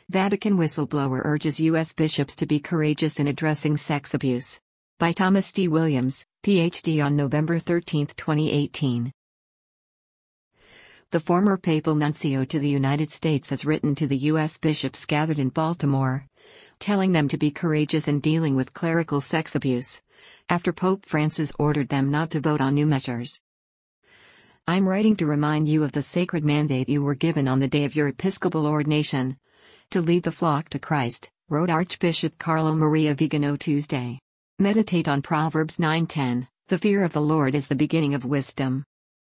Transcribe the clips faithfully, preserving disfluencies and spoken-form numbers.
Vatican whistleblower urges U S bishops to be courageous in addressing sex abuse. By Thomas D. Williams, P H D on November thirteenth, twenty eighteen. The former papal nuncio to the United States has written to the U S bishops gathered in Baltimore, telling them to be courageous in dealing with clerical sex abuse, after Pope Francis ordered them not to vote on new measures. I'm writing to remind you of the sacred mandate you were given on the day of your episcopal ordination, to lead the flock to Christ, wrote Archbishop Carlo Maria Vigano Tuesday. Meditate on Proverbs nine ten, the fear of the Lord is the beginning of wisdom.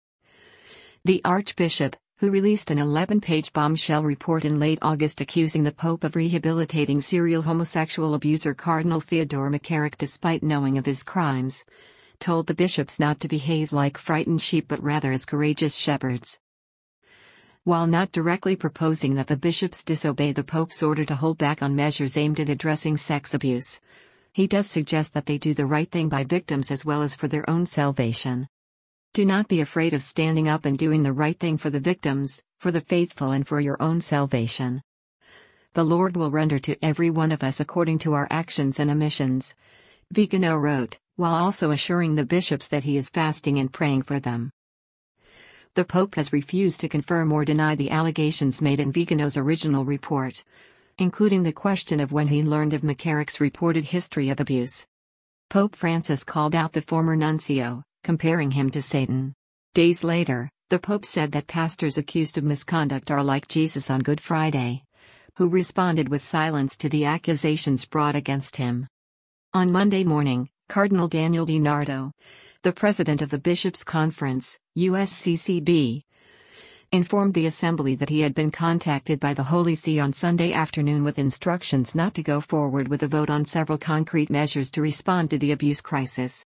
The Archbishop, who released an eleven-page bombshell report in late August accusing the Pope of rehabilitating serial homosexual abuser Cardinal Theodore McCarrick despite knowing of his crimes, told the bishops not to behave like frightened sheep but rather as courageous shepherds. While not directly proposing that the bishops disobey the Pope's order to hold back on measures aimed at addressing sex abuse, he does suggest that they do the right thing by victims as well as for their own salvation. Do not be afraid of standing up and doing the right thing for the victims, for the faithful and for your own salvation. The Lord will render to every one of us according to our actions and omissions, Vigano wrote, while also assuring the bishops that he is fasting and praying for them. The Pope has refused to confirm or deny the allegations made in Vigano's original report, including the question of when he learned of McCarrick's reported history of abuse. Pope Francis called out the former nuncio, comparing him to Satan. Days later, the Pope said that pastors accused of misconduct are like Jesus on Good Friday, who responded with silence to the accusations brought against him. On Monday morning, Cardinal Daniel DiNardo, the president of the Bishops' Conference, U S C C B, informed the assembly that he had been contacted by the Holy See on Sunday afternoon with instructions not to go forward with a vote on several concrete measures to respond to the abuse crisis.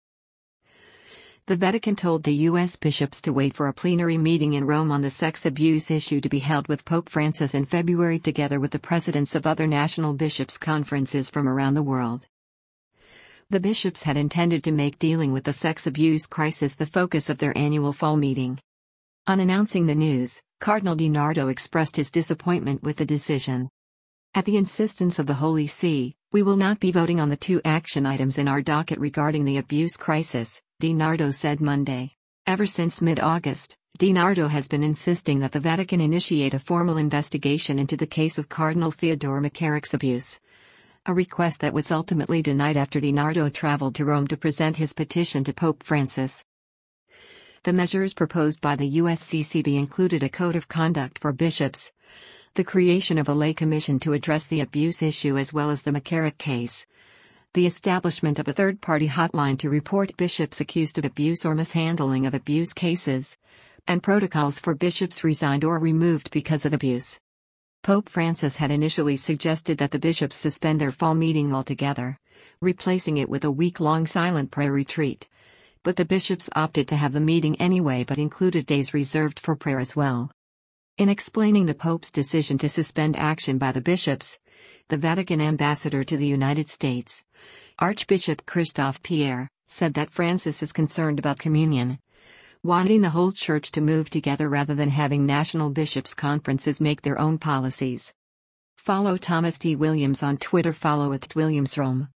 The Vatican told the U S bishops to wait for a plenary meeting in Rome on the sex abuse issue to be held with Pope Francis in February together with the presidents of other national bishops' conferences from around the world. The bishops had intended to make dealing with the sex abuse crisis the focus of their annual fall meeting. On announcing the news, Cardinal DiNardo expressed his disappointment with the decision. At the insistence of the Holy See, we will not be voting on the two action items in our docket regarding the abuse crisis, DiNardo said Monday. Ever since mid-August, DiNardo has been insisting that the Vatican initiate a formal investigation into the case of Cardinal Theodore McCarrick's abuse, a request that was ultimately denied after DiNardo traveled to Rome to present his petition to Pope Francis. The measures proposed by the U S C C B included a code of conduct for bishops, the creation of a lay commission to address the abuse issue as well as the McCarrick case, the establishment of a third-party hotline to report bishops accused of abuse or mishandling of abuse cases, and protocols for bishops resigned or removed because of abuse. Pope Francis had initially suggested that the bishops suspend their fall meeting altogether, replacing it with a week-long silent prayer retreat. But the bishops opted to have the meeting anyway but included days reserved for prayer as well. In explaining the Pope's decision to suspend action by the bishops, the Vatican ambassador to the United States, Archbishop Christophe Pierre, said that Francis is concerned about communion, wanting the whole church to move together rather than having national bishops' conferences make their own policies. Follow Thomas D. Williams on Twitter. Follow at WilliamsRome.